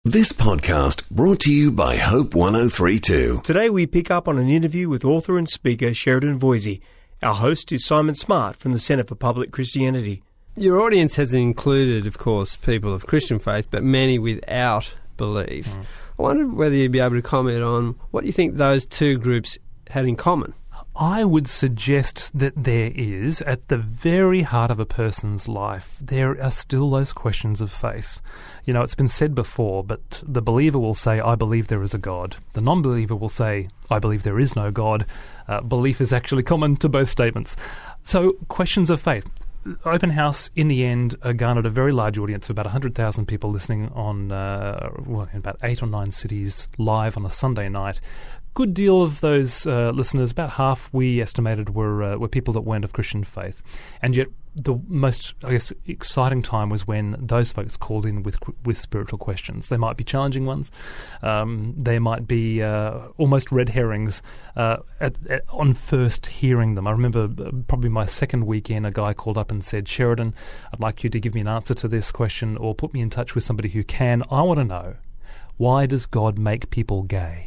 This podcast brought to you by Hope 103.2. Today we pick up on an interview with author and speaker Sheridan Voisey. Our host is Simon Smart from the Centre for Public Christianity. Your audience has included, of course, people of Christian faith, but many without belief. I wonder whether you'd be able to comment on what you think those two groups had in common. I would suggest that there is, at the very heart of a person's life, there are still those questions of faith. You know, it's been said before, but the believer will say, I believe there is a God. The non-believer will say, I believe there is no God. Belief is actually common to both statements. So, questions of faith. Open House, in the end, garnered a very large audience of about 100,000 people listening on in about 8 or 9 cities live on a Sunday night. Good deal of those listeners, about half we estimated were people that weren't of Christian faith. And yet the most, I guess, exciting time was when those folks called in with spiritual questions. They might be challenging ones. They might be almost red herrings on first hearing them. I remember probably my second weekend, a guy called up and said, Sheridan, I'd like you to give me an answer to this question or put me in touch with somebody who can. I want to know, why does God make people gay?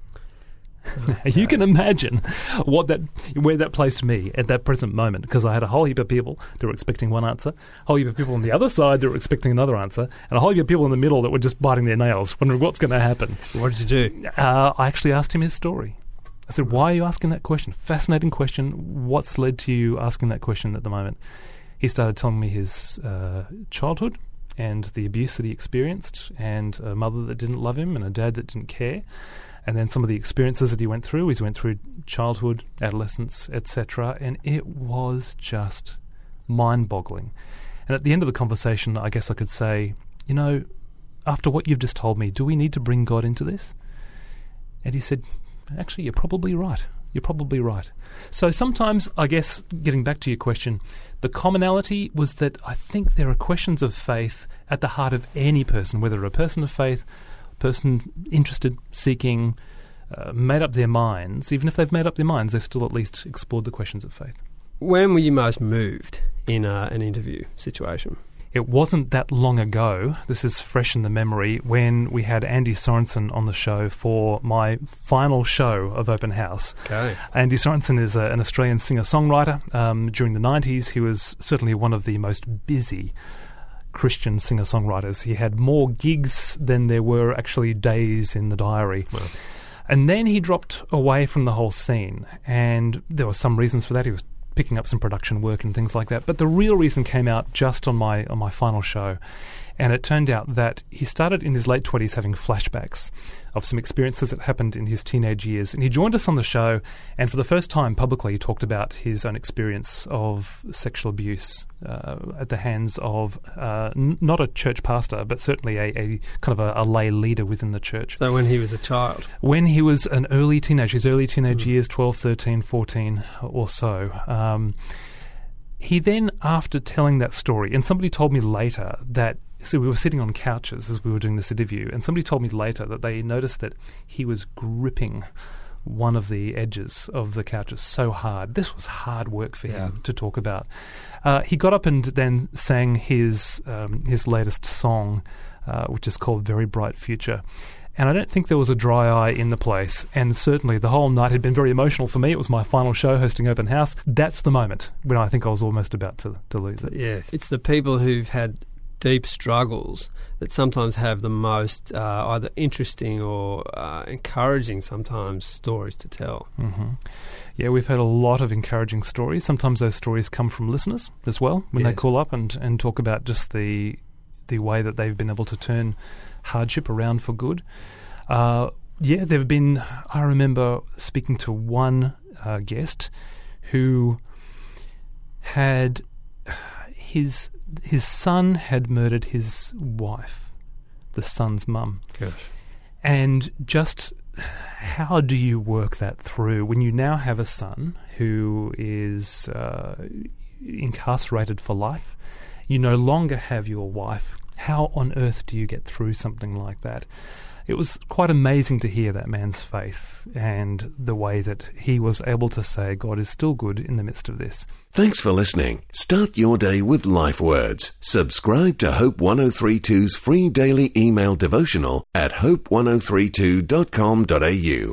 You can imagine where that placed me at that present moment, because I had a whole heap of people that were expecting one answer, a whole heap of people on the other side that were expecting another answer, and a whole heap of people in the middle that were just biting their nails, wondering what's going to happen. What did you do? I actually asked him his story. I said, why are you asking that question? Fascinating question. What's led to you asking that question at the moment? He started telling me his childhood and the abuse that he experienced, and a mother that didn't love him and a dad that didn't care. And then some of the experiences that he went through. He went through childhood, adolescence, etc. And it was just mind-boggling. And at the end of the conversation, I guess I could say, you know, after what you've just told me, do we need to bring God into this? And he said, actually, you're probably right. You're probably right. So sometimes, I guess, getting back to your question, the commonality was that I think there are questions of faith at the heart of any person, whether a person of faith, person interested, seeking, made up their minds. Even if they've made up their minds, they've still at least explored the questions of faith. When were you most moved in an interview situation? It wasn't that long ago, this is fresh in the memory, when we had Andy Sorensen on the show for my final show of Open House. Okay. Andy Sorensen is an Australian singer-songwriter. During the 90s, he was certainly one of the most busy Christian singer-songwriters. He had more gigs than there were actually days in the diary. Wow. And then he dropped away from the whole scene, and there were some reasons for that. He was picking up some production work and things like that. But the real reason came out just on my final show, and it turned out that he started in his late 20s having flashbacks of some experiences that happened in his teenage years. And he joined us on the show, and for the first time publicly he talked about his own experience of sexual abuse at the hands of not a church pastor, but certainly a kind of a lay leader within the church. So when he was a child? When he was an early teenager, his early teenage years, 12, 13, 14 or so. He then, after telling that story, and somebody told me later that, so we were sitting on couches as we were doing this interview, and somebody told me later that they noticed that he was gripping one of the edges of the couches so hard. This was hard work for him to talk about. He got up and then sang his latest song, which is called Very Bright Future. And I don't think there was a dry eye in the place. And certainly the whole night had been very emotional for me. It was my final show hosting Open House. That's the moment when I think I was almost about to lose it. Yes. It's the people who've had deep struggles that sometimes have the most either interesting or encouraging sometimes stories to tell. Mm-hmm. Yeah, we've had a lot of encouraging stories. Sometimes those stories come from listeners as well when they call up and talk about just the way that they've been able to turn hardship around for good. There have been, I remember speaking to one guest who had his son had murdered his wife, the son's mum. Gosh. And just how do you work that through when you now have a son who is incarcerated for life? You no longer have your wife. How on earth do you get through something like that? It was quite amazing to hear that man's faith and the way that he was able to say God is still good in the midst of this. Thanks for listening. Start your day with Life Words. Subscribe to Hope 1032's free daily email devotional at hope1032.com.au.